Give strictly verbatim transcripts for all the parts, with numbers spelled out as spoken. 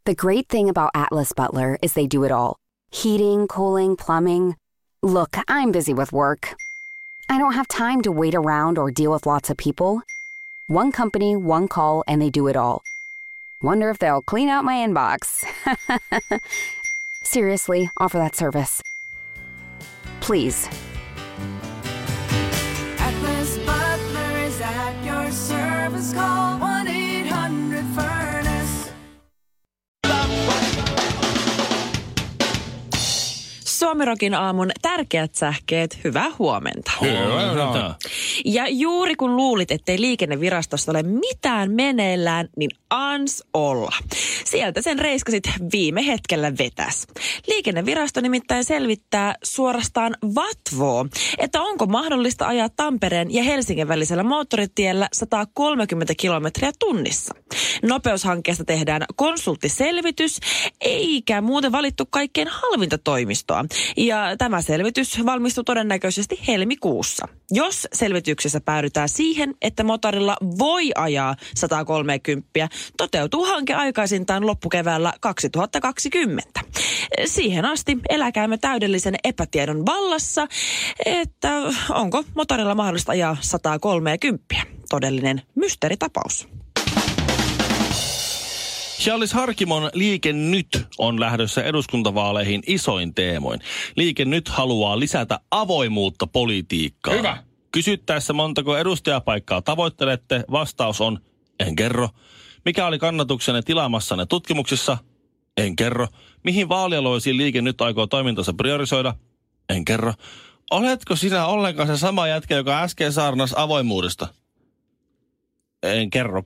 The great thing about Atlas Butler is they do it all. Heating, cooling, plumbing. Look, I'm busy with work. I don't have time to wait around or deal with lots of people. One company, one call, and they do it all. Wonder if they'll clean out my inbox. Seriously, offer that service. Please. Atlas Butler is at your service. Call one eight hundred furnace. Suomirokin aamun tärkeät sähkeet, hyvää huomenta. Hyvää. Ja juuri kun luulit, ettei liikennevirastosta ole mitään meneillään, niin ans olla. Sieltä sen reiskasit viime hetkellä vetäs. Liikennevirasto nimittäin selvittää suorastaan vatvoo, että onko mahdollista ajaa Tampereen ja Helsingin välisellä moottoritiellä sata kolmekymmentä kilometriä tunnissa. Nopeushankkeesta tehdään konsulttiselvitys, eikä muuten valittu kaikkein halvinta toimistoa. Ja tämä selvitys valmistuu todennäköisesti helmikuussa. Jos selvityksessä päädytään siihen, että motorilla voi ajaa sata kolmekymmentä, toteutuu hanke aikaisintaan loppukeväällä kaksituhattakaksikymmentä. Siihen asti eläkäämme täydellisen epätiedon vallassa, että onko motorilla mahdollista ajaa sata kolmekymmentä. Todellinen mysteeritapaus. Hjallis Harkimon Liike Nyt on lähdössä eduskuntavaaleihin isoin teemoin. Liike Nyt haluaa lisätä avoimuutta politiikkaan. Hyvä. Kysyttäessä montako edustajapaikkaa tavoittelette, vastaus on, en kerro. Mikä oli kannatuksenne tilaamassanne tutkimuksissa? En kerro. Mihin vaalialueisiin Liike Nyt aikoo toimintansa priorisoida? En kerro. Oletko sinä ollenkaan se sama jätkä, joka äsken saarnasi avoimuudesta? En kerro.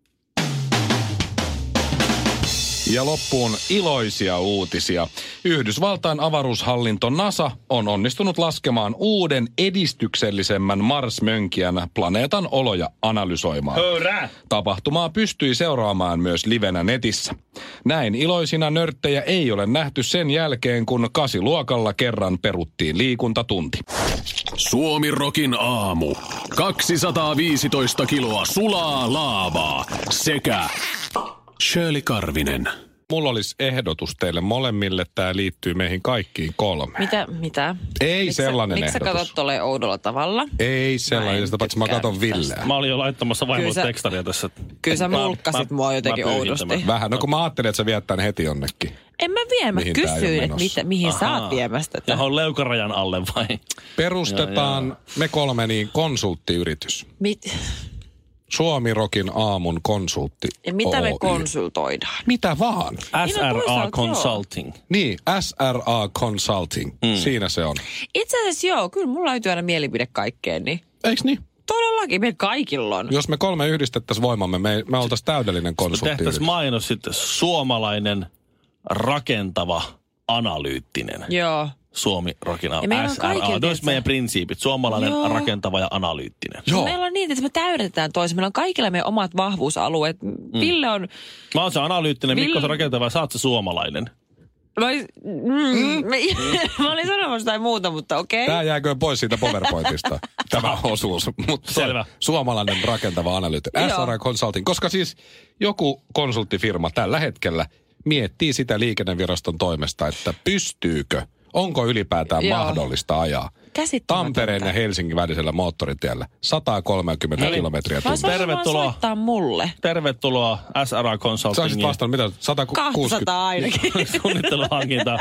Ja loppuun iloisia uutisia. Yhdysvaltain avaruushallinto NASA on onnistunut laskemaan uuden edistyksellisemmän Mars-mönkijän planeetan oloja analysoimaan. Hurraa! Tapahtumaa pystyi seuraamaan myös livenä netissä. Näin iloisina nörttejä ei ole nähty sen jälkeen, kun kasiluokalla kerran peruttiin liikuntatunti. Suomirokin aamu. kaksisataaviisitoista kiloa sulaa laavaa sekä Shirley Karvinen. Mulla olisi ehdotus teille molemmille. Tämä liittyy meihin kaikkiin kolme. Mitä? Mitä? Ei Miks sellainen sä, ehdotus. Miksi sä katsot tolleen oudolla tavalla? Ei sellainen, sitä paitsi mä katon Villeä. Mä olin jo laittamassa vaimolle Kyllä sä- tekstaria tässä. Kyllä sä Mä- mulkkasit mä- mua jotenkin mä pyyhin oudosti. tämän. Vähän, no kun mä ajattelin, että sä viet tän heti jonnekin. En mä vie, mä Mihin tää ei ole kysyin, että menossa? mitä, mihin sä Ahaa. oot viemässä tätä. Johon leukarajan alle vai? Perustetaan Joo, me kolme niin konsulttiyritys. Mit, Suomirokin aamun konsultti. ja mitä me Oy. konsultoidaan? Mitä vaan. S Niin on R toisaalta, A joo. Consulting. Niin, S R A Consulting. Mm. Siinä se on. Itse asiassa joo, kyllä mulla löytyy aina mielipide kaikkeen, niin Eiks niin? todellakin meillä kaikilla on. Jos me kolme yhdistettäisiin voimamme, me, me oltaisiin täydellinen konsulttiyritys. Tehtäisiin mainos sitten suomalainen, rakentava, analyyttinen. Joo. Suomi Rokin Ja meillä on S R kaikilla, A. Ne olisi tiedätkö? meidän prinsiipit. Suomalainen, Joo. rakentava ja analyyttinen. Joo. Meillä on niin, että me täydetään toisen. Meillä on kaikilla meidän omat vahvuusalueet. Mm. Ville on... Mä oon se analyyttinen, Vill- Mikko se rakentava ja sä oot se suomalainen. Mä, olis, mm, mm. mä olin sanomassa jotain muuta, mutta okei. Tämä jääkö pois siitä PowerPointista, tämä osuus. Mutta Selvä. Suomalainen rakentava analyytti. S R A Consulting. Koska siis joku konsulttifirma tällä hetkellä miettii sitä liikenneviraston toimesta, että pystyykö, onko ylipäätään Joo. mahdollista ajaa Käsittämätöntä. Tampereen ja Helsingin välisellä moottoritiellä sata kolmekymmentä No niin. kilometriä Mä tunnissa. saan Tervetuloa. vaan soittaa mulle. Tervetuloa S R A Sä olisit Consultingin vastannut mitä? sata kuusikymmentä. kaksisataa ainakin. suunnitteluhankinta.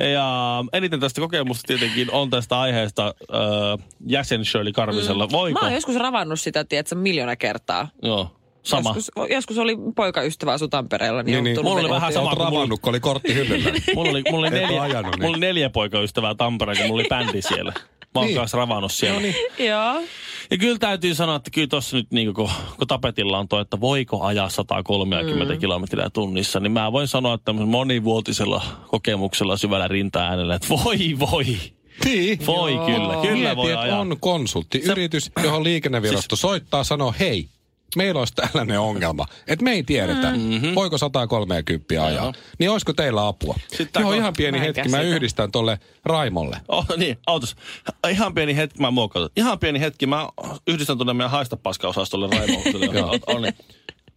Ja eniten tästä kokemusta tietenkin on tästä aiheesta äh, jäsen Shirley Karvisella. Mm. Voiko? Mä oon joskus ravannut sitä, tiedätkö, miljoona kertaa. Joo, sama. Joskus, joskus oli poikaystävä asu Tampereella, niin, Niin, on niin. tullut Mulla oli vedettyä. vähän Sä sama oot kuin mulla- ravannut, kun oli kortti hyllyllä. Mulla oli, mulla oli, Et oo neljä, ajanut, niin. mulla oli neljä poikaystävää Tampereen, kun mulla oli bändi siellä. Mä oon Niin. kanssa ravannut siellä. No niin. Joo. Ja kyllä täytyy sanoa, että kyllä tossa nyt niin kun, kun tapetilla on toi, että voiko ajaa sata kolmekymmentä mm. kilometriä tunnissa, niin mä voin sanoa, että tämmöisellä monivuotisella kokemuksella syvällä rinta-äänellä, että voi voi. Niin. Voi Joo. kyllä, kyllä Mieti, voi että ajaa. on konsulttiyritys, johon liikennevirasto soittaa, sanoo, hei, meillä olisi tällainen ongelma, että me ei tiedetä, mm-hmm. voiko sata kolmekymmentä ajaa. Joo. Niin olisiko teillä apua? Sitten Joo, kun- ihan pieni Mä en hetki, mä käsitä. yhdistän tolle Raimolle. Oh, niin, autos. Ihan pieni hetki, mä muokaan. Ihan pieni hetki, mä yhdistän tuonne meidän haista paska-osastolle Raimolle. on, on, niin.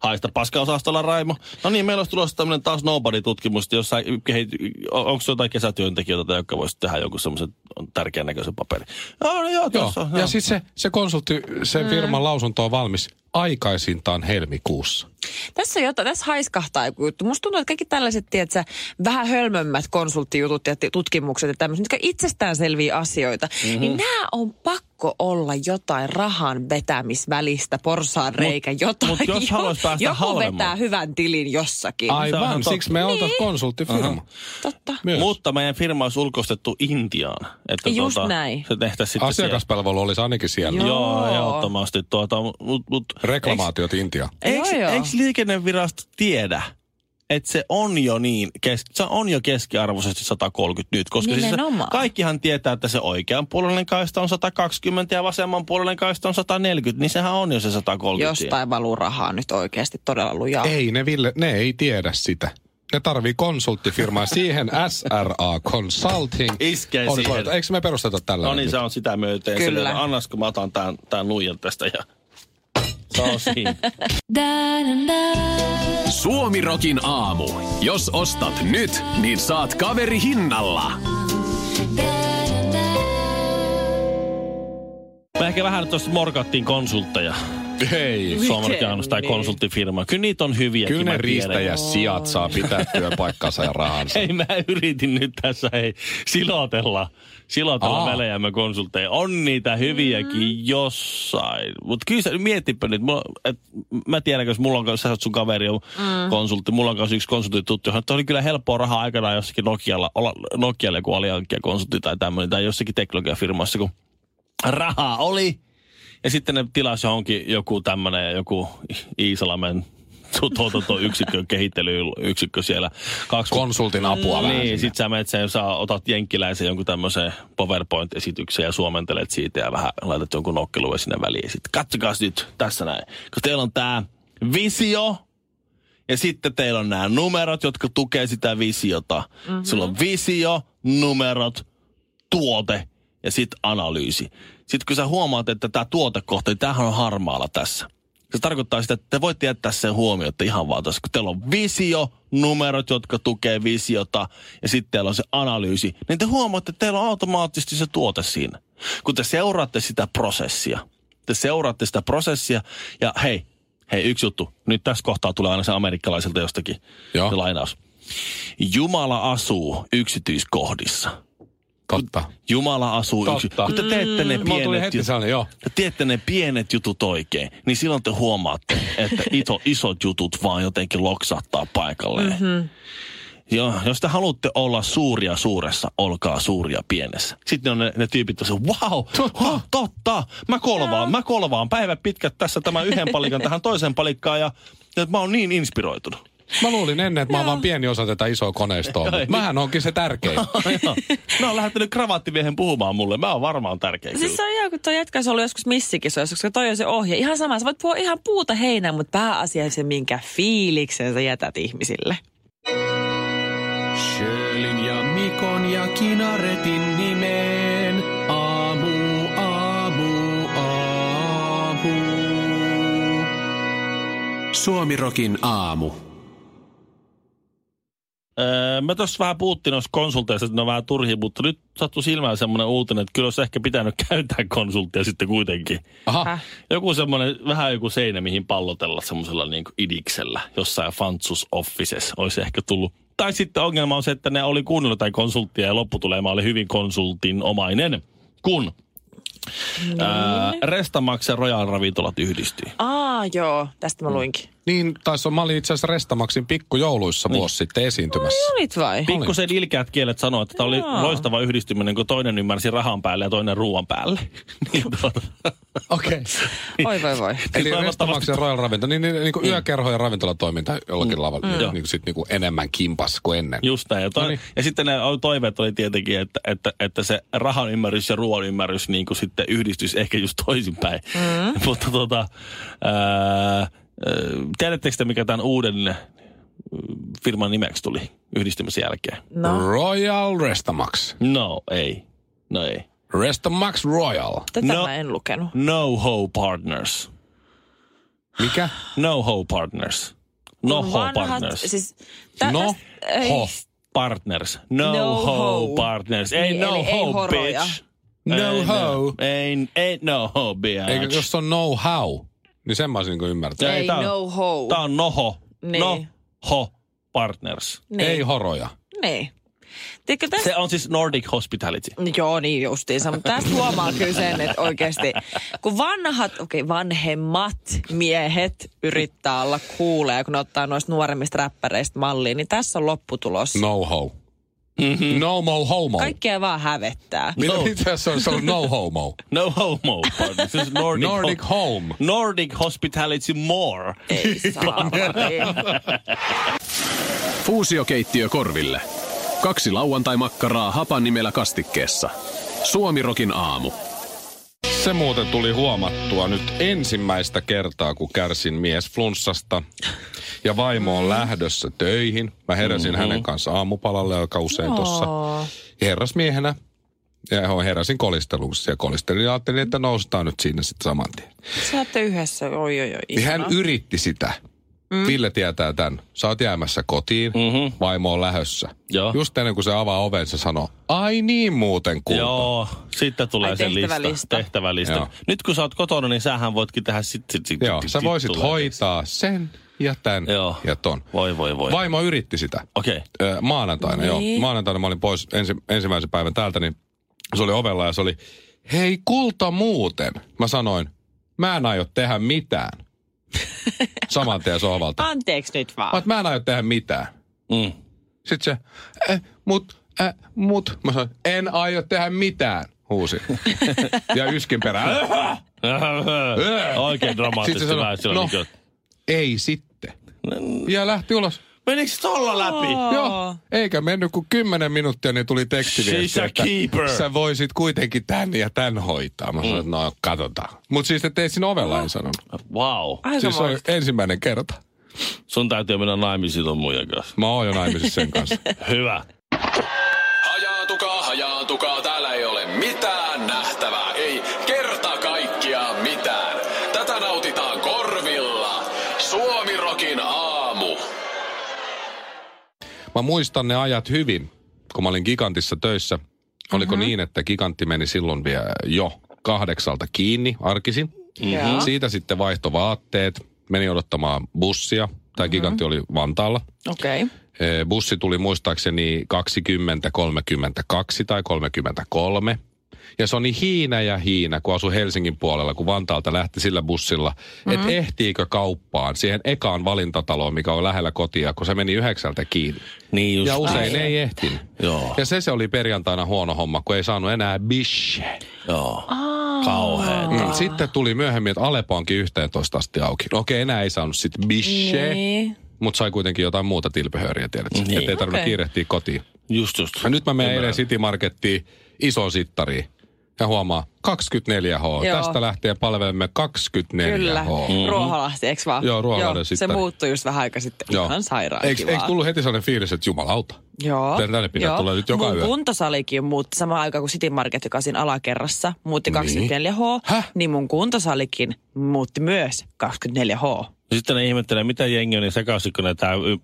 Haista paskaosastolla, Raimo. No niin, meillä olisi tulossa tämmöinen taas Nobody-tutkimus, jossa onko jotain kesätyöntekijöitä, jotka voisi tehdä joku semmoisen tärkeän näköisen paperin. No, no joo, tuossa. Joo. Joo. Ja sitten se, se konsultti, se firman mm. lausunto on valmis aikaisintaan helmikuussa. Tässä, jota, tässä haiskahtaa joku juttu. Musta tuntuu, että kaikki tällaiset, tiedätkö, vähän hölmömmät konsulttijutut ja tutkimukset ja tämmöiset, mitkä itsestäänselviä asioita, mm-hmm. niin nämä on pakko olla jotain rahan vetämisvälistä, porsaan reikä, mut, jotain. Mutta jos haluaisi päästä joku halvemmalle. vetää hyvän tilin jossakin. Aivan, siksi me oltaisiin niin. konsulttifirma. Uh-huh. Totta. Myös. Mutta meidän firma olisi ulkoistettu Intiaan. Että just tuota, näin. Se tehtäisiin sitten asiakaspalvelu olisi ainakin siellä. Joo. Joo, ehdottomasti. Tuota, mut, mut, reklamaatiot Intia. Eikö liikennevirasto tiedä, että se on jo niin, kes, se on jo keskiarvoisesti sata kolmekymmentä nyt, koska siis kaikkihan tietää, että se oikeanpuolinen kaista on sata kaksikymmentä ja vasemmanpuolinen kaista on sata neljäkymmentä, niin sehän on jo se sata kolmekymmentä. Jostain valuu rahaa nyt oikeasti todella lujaa. Ei ne, Ville, ne ei tiedä sitä. Ne tarvii konsulttifirmaa siihen S R A Consulting. Iskee on, siihen. Eikö me perusteta tällä? No niin, se on sitä myöten. Kyllä. Annas, kun mä otan tämän, tämän nuijan tästä ja se on siinä. Suomirokin aamu. Jos ostat nyt, niin saat kaveri hinnalla. Me ehkä vähän nyt tuossa morkattiin konsultteja. Hei. Suomalainen tai konsulttifirma. Kyllä niitä on hyviäkin. Kyllä ne riistäjäsijat saa pitää työpaikkansa ja rahansa. Hei, mä yritin nyt tässä hei, silotella, silotella välejämme konsultteja. On niitä hyviäkin mm. jossain. Mutta kyllä sä mietipä nyt. Mulla, et, mä tiedän, jos mulla on, sä oot sun kaveri on mm. konsultti. Mulla on kanssa yksi konsulttituttu, johon oli kyllä helppoa rahaa aikanaan jossakin Nokialla, olla Nokialle joku alihankkija konsultti tai tämmöinen, tai jossakin teknologiafirmassa, kun rahaa oli. Ja sitten ne tilasi johonkin joku tämmöinen, joku Iisalamen tuotantoyksikkö, kehittelyyksikkö siellä. kaksikymmentä konsultin apua vähän. Niin, sit sä menet sen, sä otat jenkkiläisen jonkun tämmöisen PowerPoint-esityksen ja suomentelet siitä ja vähän laitat jonkun nokkeluven sinne väliin. Sitten katsokaa nyt tässä näin. Kun teillä on tää visio ja sitten teillä on nämä numerot, jotka tukee sitä visiota. Mm-hmm. Sulla on visio, numerot, tuote ja sitten analyysi. Sitten kun sä huomaat, että tämä tuotekohta, niin tämähän on harmaalla tässä. Se tarkoittaa sitä, että te voitte jättää sen huomiota ihan vaan tässä. Kun teillä on visio, numerot, jotka tukee visiota, ja sitten teillä on se analyysi, niin te huomaatte, että teillä on automaattisesti se tuote siinä. Kun te seuraatte sitä prosessia, te seuraatte sitä prosessia, ja hei, hei yksi juttu. Nyt tässä kohtaa tulee aina se amerikkalaiselta jostakin se lainaus. Jumala asuu yksityiskohdissa. Totta. Jumala asuu yksin. Kun te teette ne, mm, pienet, jut- sellainen, joo. te teette ne pienet jutut oikein, niin silloin te huomaatte, että ito, isot jutut vaan jotenkin loksahtaa paikalleen. Mm-hmm. Joo, jos te haluatte olla suuria suuressa, olkaa suuria pienessä. Sitten on ne, ne tyypit, jotka sanoo, wow, totta. totta, mä kolvaan, mä kolvaan päivät pitkät tässä tämän yhden palikan tähän toiseen palikkaan ja, ja mä oon niin inspiroitunut. Mä luulin ennen, että mä oon vaan pieni osa tätä isoa koneistoa, mutta mähän onkin se tärkein. Mä oon lähtenyt kravattiviehen puhumaan mulle. Mä oon varmaan tärkein. Siis se on ihan, kun toi jätkä olisi ollut joskus missikisoissa, koska toi on se ohje. Ihan sama, sä voit puhua ihan puuta heinää, mutta pääasia se, minkä fiiliksen sä jätät ihmisille. Sjölin ja Mikon ja Kinaretin nimeen. Aamu, aamu, aamu. Suomirokin aamu. Öö, mä tuossa vähän puhuttiin noissa konsulteissa, että ne on vähän turhia, mutta nyt sattui silmään semmoinen uutinen, että kyllä olisi ehkä pitänyt käyttää konsulttia sitten kuitenkin. Aha. Joku semmoinen, vähän joku seinä, mihin pallotella semmoisella niin kuin idiksellä, jossain Fantsus Offices olisi ehkä tullut. Tai sitten ongelma on se, että ne oli kuunnellut tai konsulttia ja lopputulema oli hyvin konsultin omainen, kun niin. ää, Restamax ja Royal Ravintolat yhdistyi. Aa, joo, tästä mä luinkin. Niin, taisi mä olin itse asiassa Restamaxin pikkujouluissa niin. vuosi sitten esiintymässä. Ai, olit vai? Pikkusen ilkeät kielet sanoo, että tämä oli Jaa. loistava yhdistyminen, kun toinen ymmärsi rahan päälle ja toinen ruoan päälle. niin tuota. Okei. Oi voi voi. Eli Restamax ja Royal Ravintola, niin, niin, niin kuin mm. yökerho ja ravintolatoiminta jollakin mm. lavalla, mm. niin, niin, sit, niin kuin enemmän kimpas kuin ennen. Just näin. Ja, toi, no niin. ja sitten ne toiveet oli tietenkin, että, että, että se rahan ymmärrys ja ruoan ymmärrys niin kuin sitten yhdistys ehkä just toisinpäin. Mm. Mutta tota, ää, tiedättekö te, mikä tämän uuden firman nimeksi tuli yhdistymisen jälkeen? No. Royal Restamax. No, ei. No ei. Restamax Royal. Tätä no, mä en lukenut. No Ho Partners. Mikä? No-ho partners. No-ho Vanhat, partners. siis, tä, No, tästä- ei- ho. Partners. No, No ho ho. partners. Ei Niin, no eli ei ho, horoja. bitch. No Ei, ho. Ei, ei no ho, bitch. Eikö jos on no how, niin sen mä olisin niin ymmärtänyt. Ei tää on- no ho. Tää on noho. Niin. No ho partners. Niin. Ei horoja. Niin. Tiedätkö, tästä... Se on siis Nordic Hospitality. Joo, niin justiinsa, mutta tästä huomaa kyllä sen, että oikeasti kun vanhat, okei okay, vanhemmat miehet yrittää olla cooleja, kun ne ottaa noista nuoremmista räppäreistä malliin, niin tässä on lopputulos. No ho. Mm-hmm. No mo homo. Kaikkea vaan hävettää. Mitä No. itse asiassa on, se on no homo? No homo partners. This is Nordic, Nordic ho- home. Nordic Hospitality more. Ei saa. Fuusiokeittiö korville. Kaksi lauantai-makkaraa hapan nimellä kastikkeessa. Suomirokin aamu. Se muuten tuli huomattua nyt ensimmäistä kertaa, kun kärsin mies flunssasta. Ja vaimo on lähdössä töihin. Mä heräsin mm-hmm. hänen kanssa aamupalalle aika usein tuossa. Herrasmiehenä. Ja heräsin kolistelussa ja kolistelin ja ajattelin, että noustaan nyt siinä sitten saman tien. Sä ootte yhdessä, oi oi oi. Niin hän ihanaa. yritti sitä. Mm. Ville tietää tämän. Sä oot jäämässä kotiin, Mhm. vaimo on lähössä. Joo. Just ennen kuin se avaa oven, se sanoo, ai niin muuten kulta. Joo, sitten tulee Ai, se lista. tehtävälista. Tehtävälista. Joo. Nyt kun sä oot kotona, niin sähän voitkin tehdä sit, sit, sit, Joo, sit, sä sit voisit tulee. hoitaa sen ja tän Joo. ja ton. Voi, voi, voi. Vaimo yritti sitä. Okei. Okay. Ö, maanantaina, joo. Niin. Maanantaina mä olin pois ensi, ensimmäisen päivän täältä, niin se oli ovella ja se oli, hei kulta muuten. Mä sanoin, mä en aio tehdä mitään. Saman tien sohvalta. Anteeksi nyt Mä, vaan. oot, mä en aio tehdä mitään. Mm. Sitten se, äh, mut, äh, mut. Mä sanoin, en aio tehdä mitään, huusi. Ja yskin perään. Oikein dramaattisesti Sitten se vähän sanoi, silloin. no, niin ei sitten. Ja lähti ulos. Menikö se tolla läpi? Joo, eikä mennyt kuin kymmenen minuuttia, niin tuli tekstiviesti, She's a että keeper. sä voisit kuitenkin tän ja tän hoitaa. Mä sanoin, että no katsotaan. Mutta siis, että ei siinä ovella en sanonut. Wow. Aika Siis se on moista. ensimmäinen kerta. Sun täytyy mennä naimisiin ton muijan kanssa. Mä oon jo naimisissa sen kanssa. Hyvä. Hajaantukaa, hajaantukaa, täällä ei ole mitään nähtävää, ei kerta kaikkiaan mitään. Tätä nautitaan korvilla. Suomirokin aamu. Mä muistan ne ajat hyvin, kun mä olin Gigantissa töissä. Oliko mm-hmm. niin, että Gigantti meni silloin vielä jo kahdeksalta kiinni arkisin. Joo. Siitä sitten vaihto vaatteet, meni odottamaan bussia. Tämä Gigantti oli Vantaalla. Okei. Okay. Eh, Bussi tuli muistaakseni kaksikymmentä kolmekymmentäkaksi tai kolmekymmentäkolme. Ja se on niin hiinä ja hiinä, kun asui Helsingin puolella, kun Vantaalta lähti sillä bussilla, mm-hmm. että ehtiikö kauppaan siihen ekaan valintataloon, mikä on lähellä kotia, kun se meni yhdeksältä kiinni. Niin just. Ja usein Ai. ei ehtinyt. Joo. Ja se se oli perjantaina huono homma, kun ei saanut enää bishe. Joo. Kauheeta. Mm. Sitten tuli myöhemmin, että Alepo onkin yhteentoista asti auki. No okei, enää ei saanut sitten bishe, Niin. mutta sai kuitenkin jotain muuta tilpehööriä, tiedätkö? Niin. Että ei tarvinnut Okei. kiirehtiä kotiin. Just just. Ja nyt mä menen Ymmärrän. eilen City Markettiin isoon sittariin. Ja huomaa, kaksikymmentäneljä H. Joo. Tästä lähtien palvelemme kaksikymmentäneljä Kyllä. H. Mm. Ruoholahti, eikö vaan? Joo, Ruoholahden Se sittari. muuttui just vähän aika sitten. Joo. Ihan sairaan Eikö, kivaa. eikö tullut heti sellainen fiilis, että jumalauta? Joo. Tänne, tänne pitää Joo. tulla nyt joka Mun yö. kuntosalikin muutti samaan aikaan kuin City Market, joka on siinä alakerrassa, muutti kaksikymmentäneljä H. Häh? Niin mun kuntosalikin muutti myös kaksikymmentäneljä H. Sitten ne ihmettelee, mitä jengi on niin sekaisin, kun ne tää, y,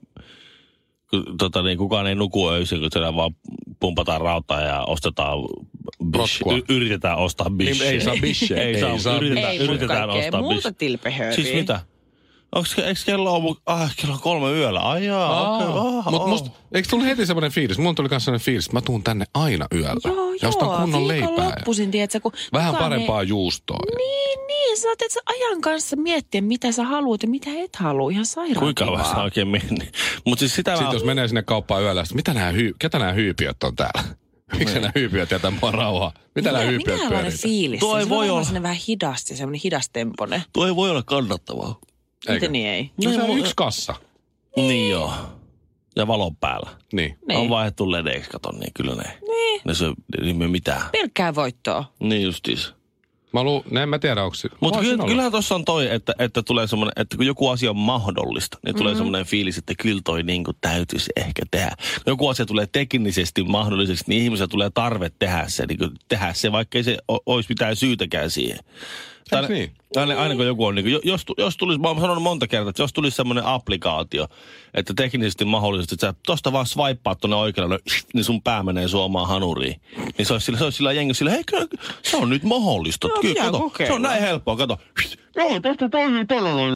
kun, tota, niin kukaan ei nuku öisin, kun siellä vaan pumpataan rautaa ja ostetaan bish, Rotkua. y, yritetään ostaa bish. Niin, ei saa bisheä. Ei, Ei saa, saa yritetään, Ei, mutta yritetään kaikkea ostaa muuta bish. tilpehööriä. Siis mitä? Onks, eikö kello on, ah, kello on kolme yöllä? Ai jaa, okei. Okay, ah, Mutta ah. musta, eikö tullut heti semmoinen fiilis? Mulla tuli myös semmoinen fiilis, että mä tuun tänne aina yöllä. Joo, ja ostan joo. kunnon leipää. ja Viikonloppuisin, tiedätkö, kun vähän kukaan parempaa juustoa. Ei... Niin, niin. Sä oot, että sä ajan kanssa miettiä, mitä sä haluat ja mitä et halua. Ihan sairaan Kuinka kivaa. kauan se oikein meni? Mutta siis sitä Sitten mä... jos menee sinne kauppaan yöllä, sitten mitä nämä hyy- ketä nämä hyypiöt on täällä? Miksi nämä hyypiöt jätä mua rauhaa? Mitä nämä hyypiöt Minkälainen pyörii? fiilis? Tuo ei se voi on olla. varmaan sinne vähän hidasti, semmoinen hidastemponen. Tuo ei voi olla kannattavaa. Miten niin ei? No se No, on yksi kassa. Niin joo. Ja valon päällä. Niin. Niin. On vaihdettu ledeiksi, kato, niin kyllä ne. Niin. Ne se ei me mitään. Pelkkää voittoa. Niin justiis. Mä lu, ne en mä tiedä, onko se... Mutta Voisin kyllä, olla. kyllähän tuossa on toi, että, että tulee semmoinen, että kun joku asia on mahdollista, niin tulee Mm-hmm. semmoinen fiilis, että kyllä toi niin kuin täytyisi ehkä tehdä. Joku asia tulee teknisesti mahdolliseksi, niin ihmisellä tulee tarve tehdä se, niin kuin tehdä se, vaikka ei se o- olisi mitään syytäkään siihen. Aina, niin? aina, aina kun joku on, niin jos, jos tulisi, mä oon sanonut monta kertaa, että jos tulisi semmoinen applikaatio, että teknisesti mahdollisesti, että sä tosta vaan swipeaat tuonne oikealle, niin sun pää menee sun omaan hanuriin. Niin se olisi sillä, se olisi sillä jengi sillä, hei, se on nyt mahdollista. No, kyllä, kato, se on näin helppoa, kato. Joo, tästä toimii tällä noin.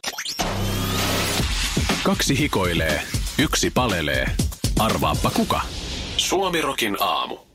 Kaksi hikoilee, yksi palelee. Arvaappa kuka? Suomirokin aamu.